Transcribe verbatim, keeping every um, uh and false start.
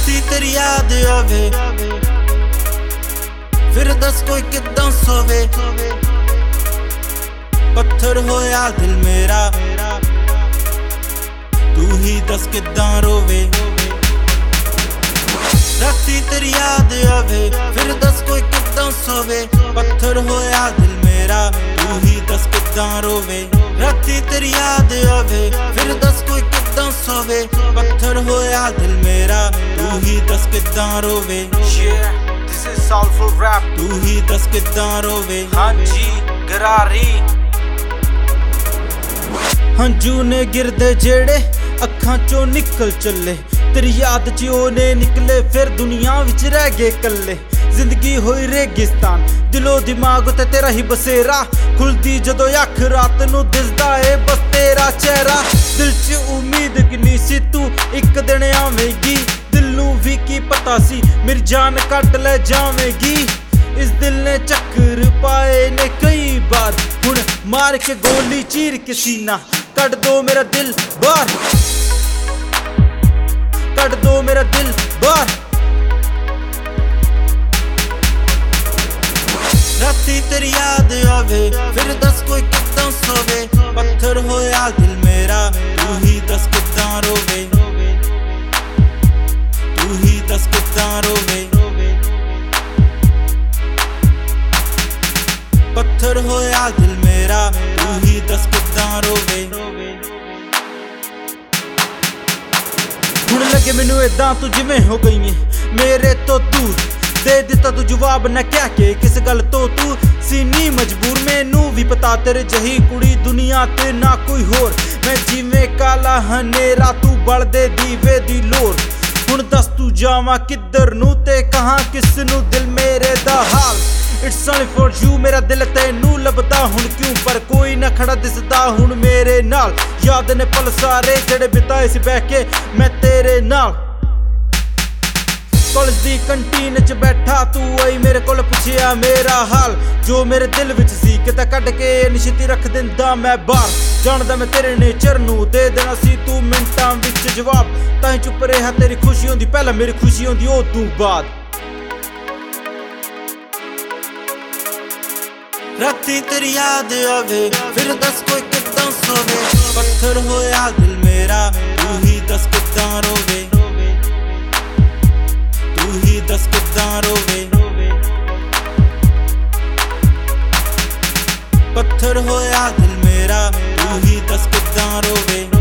राती तेरी याद आवे फिर दस कोई किदां सोवे। पत्थर होया दिल मेरा तू ही दस किदां रोवे। राती तेरी याद आवे फिर दस कोई किदां सोवे। पत्थर होया दिल मेरा तू ही दस किदां रोवे। राती तेरी याद आवे फिर दस कोई किदां सोवे। पत्थर होया दिल मेरा तू ही दस किदां रोवे। Yeah, this is soulful rap. तू ही दस किदां रोवे। हाँ जी गरारी हंजू ने गिरदे जेड़े अखां चों निकल चले। तेरी याद च ओने निकले फिर दुनिया विच रह गए कल्ले। जिंदगी होई रेगिस्तान दिलो दिमाग ते तेरा ही बसेरा। खुलदी जदों अख रात नूं दिसदा ए बस तेरा चेहरा। दिल च उम्मीद किन्नी सी तू एक दिन आवेगी। दिल नूं भी की पता सी मेरी जान कट ले जावेगी। इस दिल ने चक्कर पाए ने कई बार हुण मार के गोली चीर के सीना कट दो मेरा दिल बाहर। कट दो मेरा दिल बाहर। राती तेरी याद आवे फिर दस कोई किदां सोवे। पत्थर होया दिल मेरा तू ही दस किदां रोवे। तू ही दस किदां रोवे। पत्थर होया दिल मेरा तू ही दस किदां रोवे। हुण लगे मैनू इदां तू जिवें हो गई है मेरे तो दूर। दे दिता तू जवाब ना क्या के किस गल तो तू सीनी मजबूर। मैनू भी पता तेरे जही कुड़ी दुनिया ते ना कोई होर। मैं जिवें काला हनेरा तू बलदे दीवे दी लोर। हुण दस तू जावां किधर नू ते कहां किस नू दिल मेरे दा हाल। इट्स ओनली फॉर यू मेरा दिल तैनू लभदा हुण क्यों पर कोई ना खड़ा दिसदा हुण मेरे नाल। याद ने पल सारे जेड़े बिताए सी बह के मैं तेरे नाल। कॉलेज दी कंटीन च बैठा तू आई मेरे कोल पुछया मेरा हाल। जो मेरे दिल विच सी किते कढ के निश्चित रख दिंदा मैं बाहर। जानदा मैं तेरे नेचर नू दे देना सी तू मिंटां विच जवाब। तां चुप रहा तेरी खुशी होंदी पहला मेरी खुशी होंदी ओ तू बाद। राती तेरी याद आवे फिर दस कोई किदां सोवे। पत्थर होया दिल मेरा तू ही दस किदां रोवे। तू ही दस किदां रोवे। पत्थर होया दिल मेरा तू ही दस किदां रोवे।